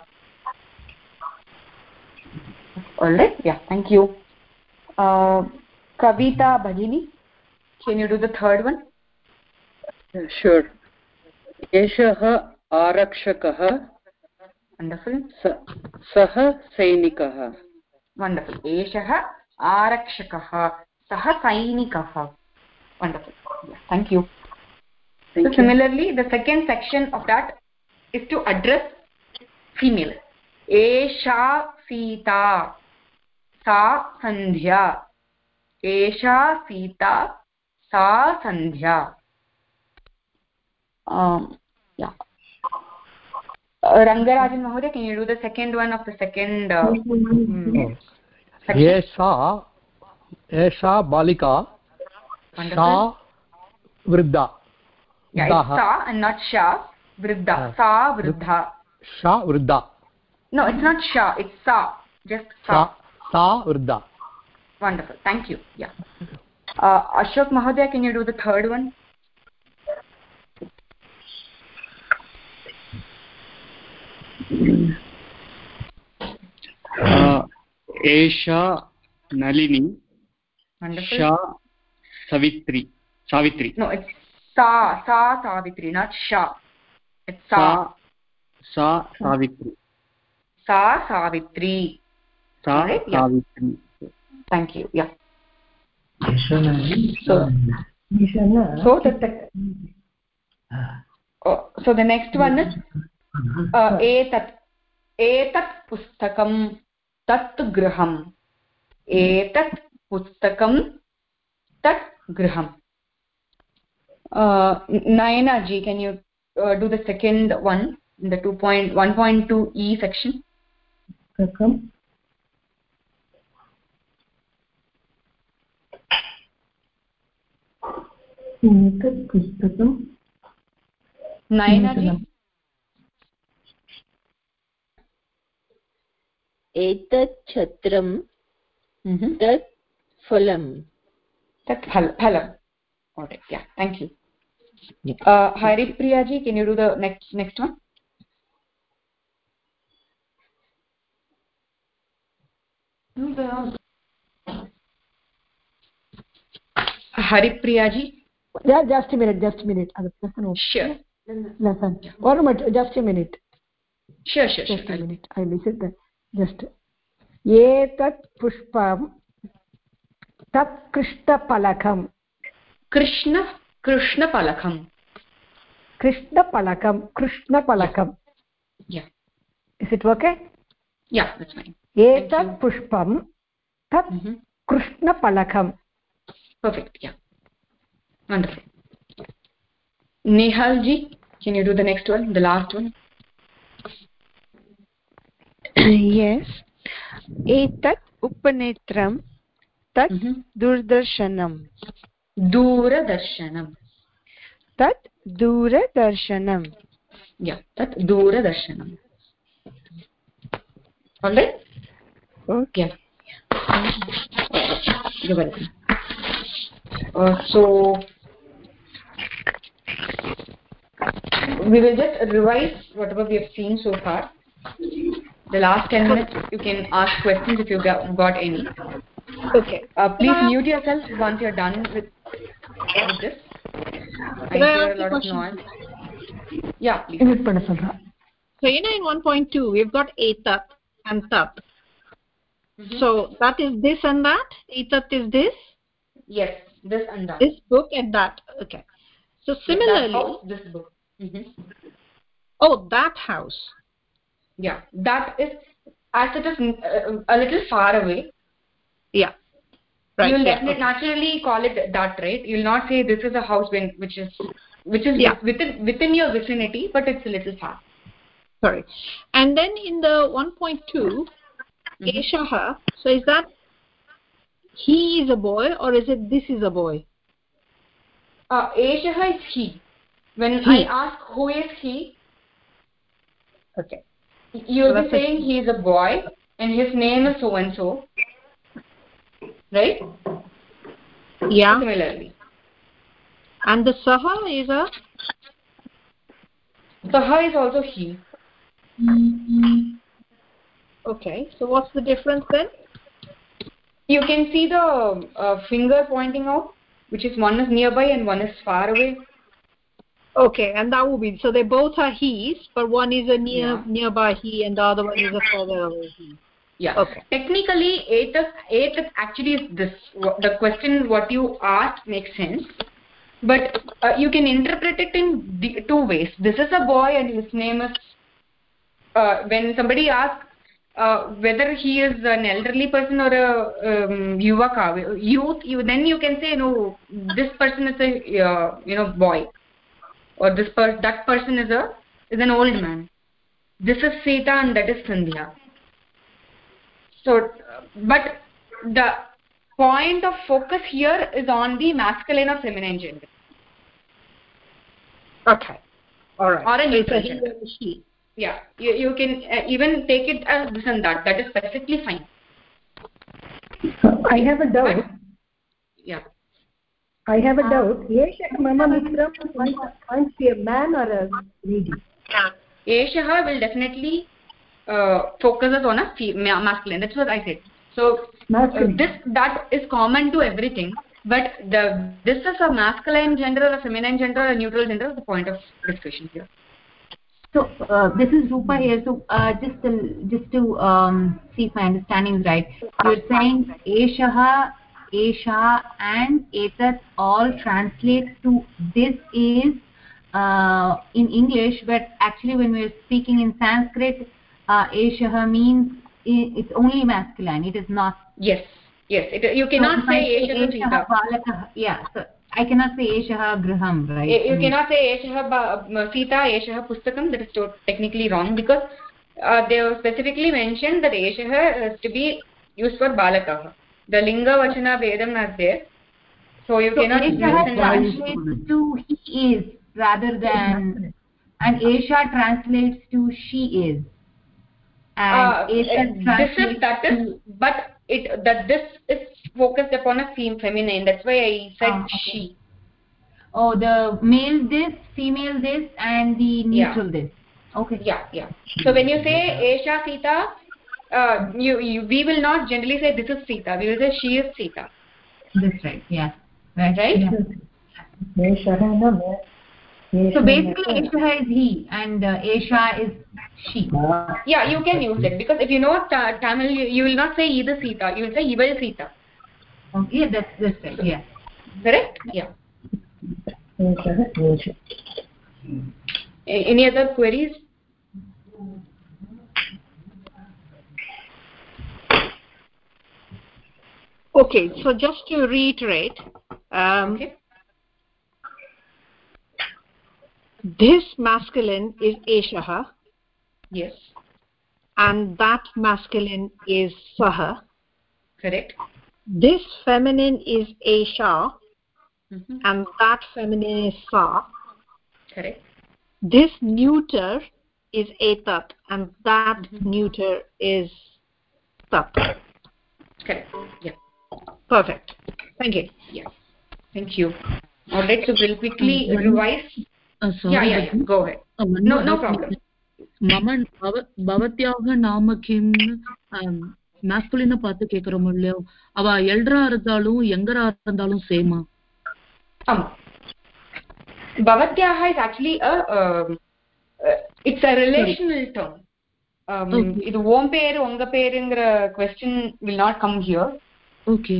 Alright, yeah, thank you. Uh, Kavita Bhagini, can you do the third one? Sure. Eshaha Arakshakah. Wonderful. Saha Sainikah. Wonderful. Eshaha Arakshakah. Saha Sainikah. Wonderful. Yeah, thank you. Thank so you. Similarly, the second section of that is to address female. Esha Sita. Sa Sandhya. Esha Sita. Sa Sandhya. Um, yeah. Uh, Rangarajan Mahodaya, can you do the second one of the second uh, mm, section? Esha, Esha Balika, Sha Vriddha. Yeah, it's Sa and not Sha. Vriddha. Sa Vriddha. Sha Vriddha. No, it's not Sha, it's Sa. Just Sa. Sa Vriddha. Wonderful. Thank you. Yeah. Uh, Ashok Mahodaya, can you do the third one? Uh, Esha Nalini. Wonderful. Sha Savitri. Savitri. No, it's Sa. Sa Savitri, not Sha. It's Sa. Sa Savitri. Sa Savitri. Sa right? Yeah. Savitri. Thank you. Yeah. So, so the, oh, so the next one is uh, etat etat pustakam tat graham. Etat pustakam tat graham. Uh, Nayana ji, can you uh, do the second one in the two point one point two E section? Pustakam. Etat pustakam. Nayana ji. etat chhatram tat phalam. Tat phalam. All right. Yeah. Thank you. Uh, Haripriya ji, can you do the next next one? Haripriya ji. Yeah, just a minute. Just a minute. Sure. Listen. One minute. Just a minute. Sure, sure, Just sure. a minute. I listen. That. Just. Etat pushpam tat krishna palakam. Krishna Krishna palakam. Krishna palakam. Krishna palakam. Yeah. Is it okay? Yeah, that's fine. Etat pushpam tat mm-hmm. Krishna palakam. Perfect. Yeah. Wonderful. Nehal ji, can you do the next one, the last one? Yes. Etat upanetram tat mm-hmm. durdarshanam. Duradarshanam. Tat duradarshanam. Yeah, tat duradarshanam. All right? Okay. Yeah. You're welcome. Uh, so we will just revise whatever we have seen so far. The last ten minutes you can ask questions if you got, got any. Okay. Uh, please mute yourself once you're done with, with this. I hear a lot of noise. Yeah, please. So you know in one point two we've got etat and tat. Mm-hmm. So that is this and that? Etat is this? Yes, this and that. This book and that. Okay. So similarly, that house, this book. Mm-hmm. Oh, that house. Yeah, that is as it is uh, a little far away. Yeah. Right. You will yeah, definitely okay. naturally call it that, right? You will not say this is a house when, which is which is yeah. within within your vicinity, but it's a little far. Sorry. And then in the one point two, mm-hmm. Eshaha. So is that he is a boy or is it this is a boy? Uh, Eshaha is he. When he. I ask who is he, okay, you will so be saying he is a boy and his name is so and so, right? Yeah. Similarly. And the Saha is a? Saha is also he. Mm-hmm. Okay, so what's the difference then? You can see the uh, finger pointing out, which is one is nearby and one is far away. Okay, and that will be, so they both are he's, but one is a near yeah. nearby he and the other one is a further away he. Yeah. Okay. Technically, etat, etat actually is this. The question what you asked makes sense. But uh, you can interpret it in the, two ways. This is a boy and his name is, uh, when somebody asks uh, whether he is an elderly person or a um, yuvaka, youth, you, then you can say, no, this person is a, uh, you know, boy. Or this per that person is a is an old man. This is Sita and that is Sandhya. So, but the point of focus here is on the masculine or feminine gender. Okay. All right. Or a neutral so gender. He. Yeah. You, you can uh, even take it as this and that. That is perfectly fine. I have a doubt. But, yeah. I have a doubt. Esha Mama Mitra wants be a man or a lady? Esha will definitely uh, focuses on a female, masculine. That's what I said. So uh, this that is common to everything. But the this is a masculine gender or a feminine gender or a neutral gender is the point of discussion here. So uh, this is Rupa here. So uh, just to, just to um, see if my understanding is right, you're saying Eshaha, Esha, and Etat all translate to this is uh, in English, but actually when we're speaking in Sanskrit, uh, Eshaha means it's only masculine. It is not. Yes. Yes. It, you cannot so say Eshaha Sita. Yeah. So I cannot say Eshaha Griham, right? You cannot say Eshaha Sita, Eshaha Pustakam. That is technically wrong because uh, they have specifically mentioned that Eshaha is to be used for Balakaha. The Linga Vachana Vedam is there. So you so cannot Eshaha translates to he is rather than, and Esha translates to she is. and uh, Esha this translates is that is to... but it that this is focused upon a fem- feminine. That's why I said Ah, okay. she. Oh, the male this, female this, and the neutral Yeah. this. Okay. Yeah, yeah. So when you say Esha Sita, uh, you, you we will not generally say this is Sita. We will say she is Sita. That's right. Yeah. Right. Right? Yeah. So basically, Esha is he, and uh, Esha is she. Yeah, you can use it because if you know ta- Tamil, you, you will not say either Sita. You will say Ival Sita. Oh, yeah, that's that's right. Yeah. Correct? Yeah. A- Any other queries? Okay, so just to reiterate, um, Okay. this masculine is Eshaha. Yes. And that masculine is Saha. Correct. This feminine is Esha. Mm-hmm. And that feminine is Sa. Correct. This neuter is Etat. And that Mm-hmm. neuter is Tat. Correct. Yeah. Perfect. Thank you. Yeah. Thank you. All right, so we'll quickly Uh, one- revise. Uh, sorry, Yeah, yeah, yeah. Bhagini. Go ahead. Uh, one No, more no doubt. problem. மம பவ- பவத்யாக நாம கிம் மேஸ்குலின பார்த்து கேக்குறோம் இல்லையோ, அவ எல்டரா இருந்தாலும் யங்கரா இருந்தாலும் சேமா? ஆமா. Bhavatyaha is actually a um, uh, it's a relational term. Um, Okay. இது ஓம் பேரு உங்க பேருங்கிற question will not come here. Okay.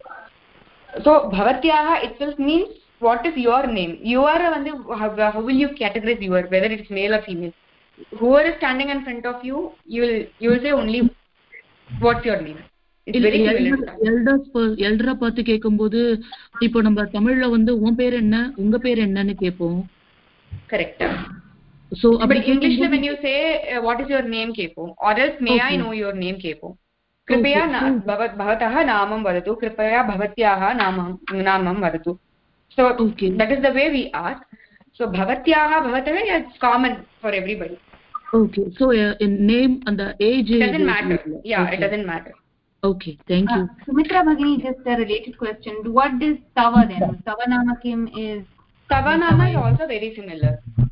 So Bhavatyaha itself means what is your name? Your வந்து how, how will you categorize your, whether it is male or female? Whoever is standing in front of you, you will you will say only what's your name. It's very similar to that. Elders எல்டரா பார்த்து கேட்கும்போது இப்போ நம்ம தமிழ்ல வந்து உன் பேர் என்ன உங்க பேர் என்னன்னு கேட்போம். Correct. So But English la when you say uh, what is your name கேட்போம், or else may Okay. I know your name கேட்போம். कृपया भवतः नामं वदतु, कृपया भवत्याः नामं नामं वदतु. So okay. that is the way we ask. So bhavatyaah bhavatah is common for everybody. Okay, so uh, in name and the age It doesn't matter. Yeah, okay. it doesn't matter. Okay, thank you. Uh, Sumitra Bhagini, just a related question. What is Tava then? Tava Nama Kim is... Tava Nama is also very similar.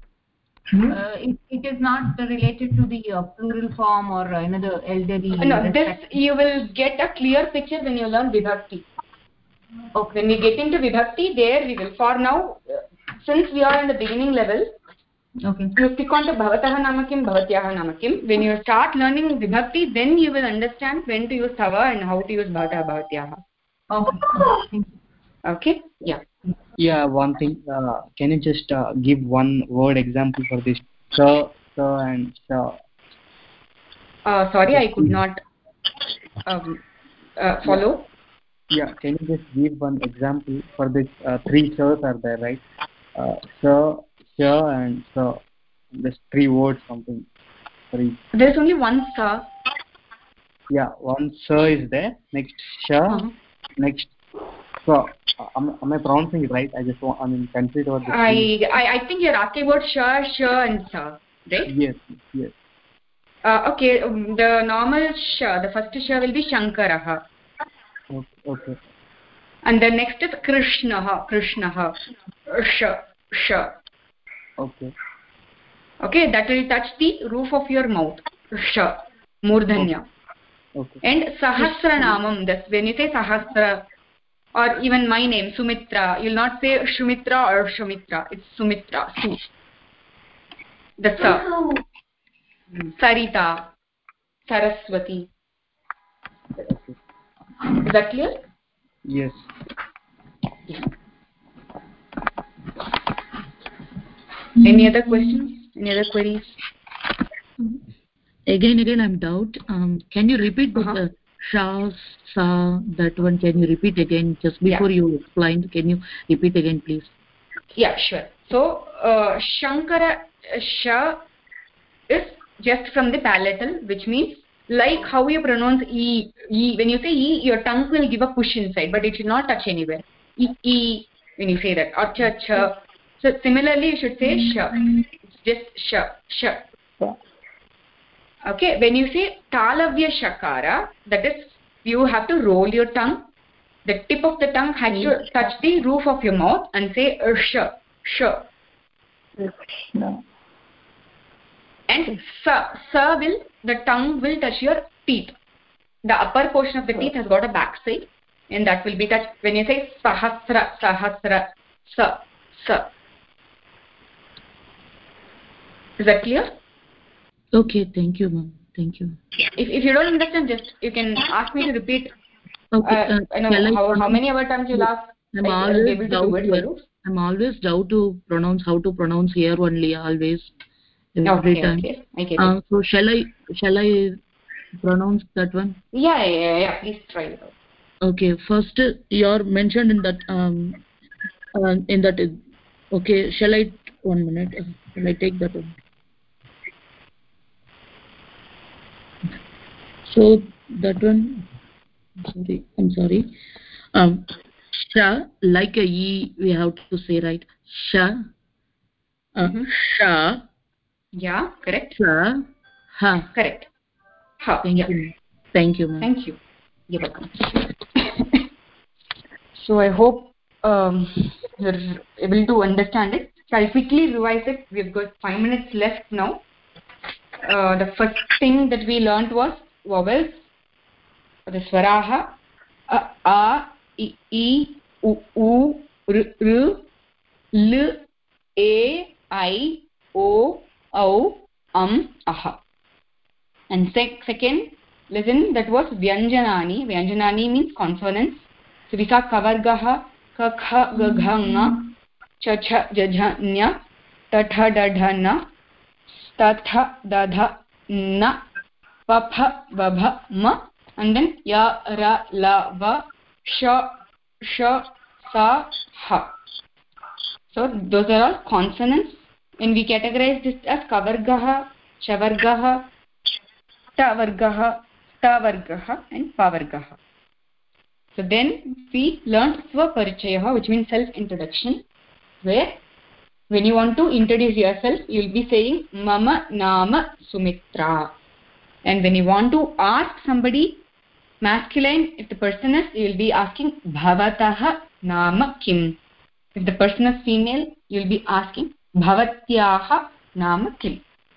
Uh, it, it is not related to the uh, plural form or uh, another elderly... No, this you will get a clear picture when you learn Vibhakti. Okay. When we get into Vibhakti, there we will. For now, uh, since we are in the beginning level, okay, you stick on to Bhavatah Namakim, Bhavatyaha Namakim. When you start learning Vibhakti, then you will understand when to use Tava and how to use Bhavatah, Bhavatyaha. Okay. Okay? Yeah. Yeah, one thing. Uh, can you just uh, give one word example for this? Sir, sir, and sir. Uh, sorry, I could not um, uh, follow. Yeah, can you just give one example for this? Uh, three sirs are there, right? Uh, sir, sir, and sir. There's three words, something. Three. There's only one sir. Yeah, one sir is there. Next sir. Uh-huh. Next sir. Uh, am, am I pronouncing it right? I just want. I mean, confused about this. I, I I think you're asking about sure, sure, and sir, right? Yes, yes. Uh, okay, um, the normal sh, the first sh will be Shankaraha. Okay. Okay. And the next is Krishnaha, Krishnaha, sh, sh. Okay. Okay, that will touch the roof of your mouth, sh, murdhanya. Okay. And Sahasranamam, that's when you say Sahasra, or even my name, Sumitra, you'll not say Shumitra or Shumitra, it's Sumitra, Su. The Sa. Sarita, Saraswati. Is that clear? Yes. Yeah. Any other questions? Any other queries? Again, again, I'm doubt. Um, can you repeat Uh-huh. the sha, sa, that one? Can you repeat again? Just before Yeah. you explained, can you repeat again, please? Yeah, sure. So, uh, Shankara uh, Sha is just from the palatal, which means like how you pronounce E. E. When you say E, your tongue will give a push inside, but it should not touch anywhere. E, E when you say that. Or cha, cha. So, similarly, you should say Sha. It's just Sha, Sha. Okay, when you say talavya shakara, that is, you have to roll your tongue. The tip of the tongue has to touch the roof of your mouth and say sh, sh. No. And sa, sa will, the tongue will touch your teeth. The upper portion of the teeth has got a backside, and that will be touched when you say sahasra, sahasra, sa, sa. Is that clear? Okay, thank you, ma'am. Thank you. If if you don't understand, just you can ask me to repeat. Okay, Uh, uh, I know shall I how, how pronounce- many other times you'll ask. I'm I, I'll be able always to doubt do it for here. you. I'm always doubt to pronounce how to pronounce here only. Always, every Okay, time. okay, I get Uh, it. so shall I shall I pronounce that one? Yeah, yeah, yeah, yeah. Please try it out. Okay, first uh, you're mentioned in that um uh, in that. Uh, okay, shall I one minute? Uh, shall I take that one? So that one. Sorry, I'm sorry. Um, sha, like a e, we have to say, right? Sha, uh, Mm-hmm. sha, Yeah, correct. sha, ha. Correct. Ha. Thank Yeah. you. Thank you, ma'am. Thank you. You're welcome. So I hope um, you're able to understand it. So I'll quickly revise it. We've got five minutes left now. Uh, the first thing that we learned was vowels. The swaraha. A, a, I, I, U, U, R, R, L, A, I, O, O, Um, Aha. And sec second, listen, that was Vyanjanani. Vyanjanani means consonants. So we saw Kavargaha, Kakha, Gagha, Cha, Cha, Jajha, Nya, Tatha, Dadha, Na, Statha, Dadha, Na, Papha, Babha, Ma, and then Ya, Ra, La, Va, Sha, Sha, Sa, Ha. So those are all consonants, and we categorize this as Kavargaha, Chavargaha, Tavargaha, Stavargaha, and Pavargaha. So then we learned Swaparichayaha, which means self-introduction, where when you want to introduce yourself, you will be saying Mama Nama Sumitra. And when you want to ask somebody, masculine, if the person is, you will be asking Bhavataha Nama Kim. If the person is female, you will be asking Bhavatyaha Nama Kim.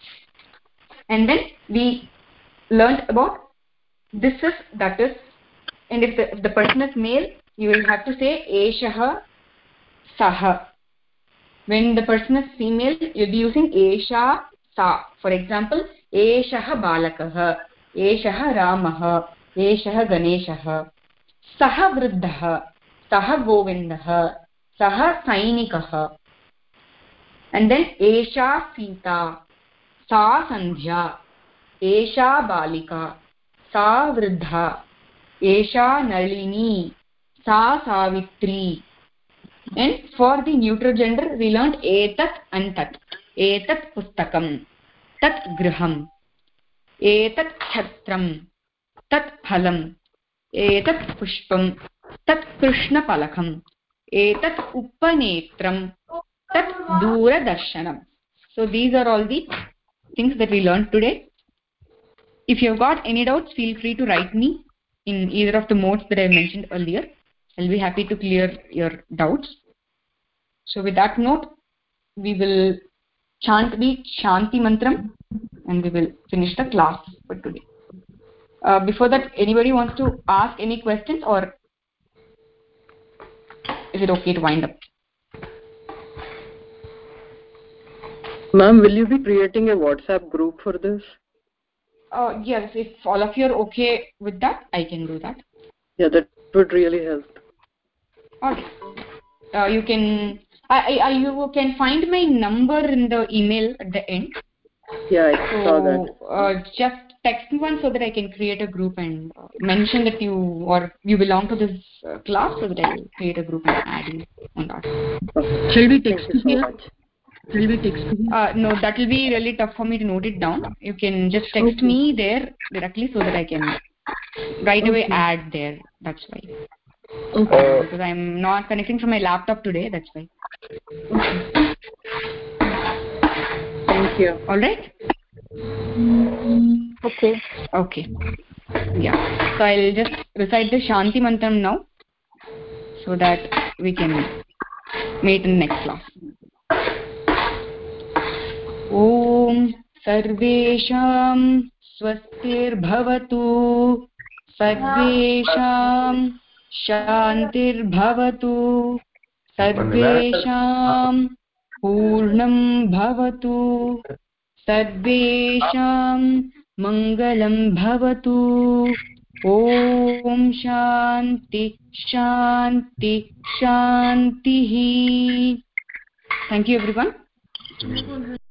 And then we learned about this is, that is, and if the, if the person is male, you will have to say Eshaha Saha. When the person is female, you will be using Esha Sa. For example, Eshaha Balakaha, Eshaha Ramaha, Eshaha Ganeshaha, Saha Vriddhaha, Saha Govindaha, Saha Sainikaha. And then Esha Sita, Sa Sandhya, Esha Balika, Sa Vriddha, Esha Nalini, Sa Savitri. And for the neutral gender, we learned Etat and Tat. Etat Pustakam, Tat Griham, Etat Chhatram, Tat Phalam, Etat Pushpam, Tat Krishna Palakam, Etat Upanetram, Tat Duradarshanam. So these are all the things that we learned today. If you've got any doubts, feel free to write me in either of the modes that I mentioned earlier. I'll be happy to clear your doubts. So with that note, we will chant the Shanti Mantram and we will finish the class for today. Uh, before that, anybody wants to ask any questions, or is it okay to wind up? Ma'am, will you be creating a WhatsApp group for this? Uh, yes, if all of you are okay with that, I can do that. Yeah, that would really help. Okay. Uh, you can I, I you can find my number in the email at the end. Yeah, I so, saw that. Uh, just text me one so that I can create a group and uh, mention that you or you belong to this uh, class, so that I will create a group and add you on that. Okay. Shall we text Thank you so here? much. Shall we text here? Uh, no, that will be really tough for me to note it down. You can just text Okay. me there directly so that I can right Okay. away add there. That's why. Okay. Uh, because I'm not connecting from my laptop today. That's why. Okay. Thank you. All right. Okay. Okay. Yeah. So I'll just recite the Shanti Mantram now, so that we can meet in the next class. Om Sarvesham Swastirbhavatu Sarvesham Shantirbhavatu Sarvesham Purnam Bhavatu Sarvesham Mangalam Bhavatu. Om Shanti Shanti Shanti. Thank you everyone.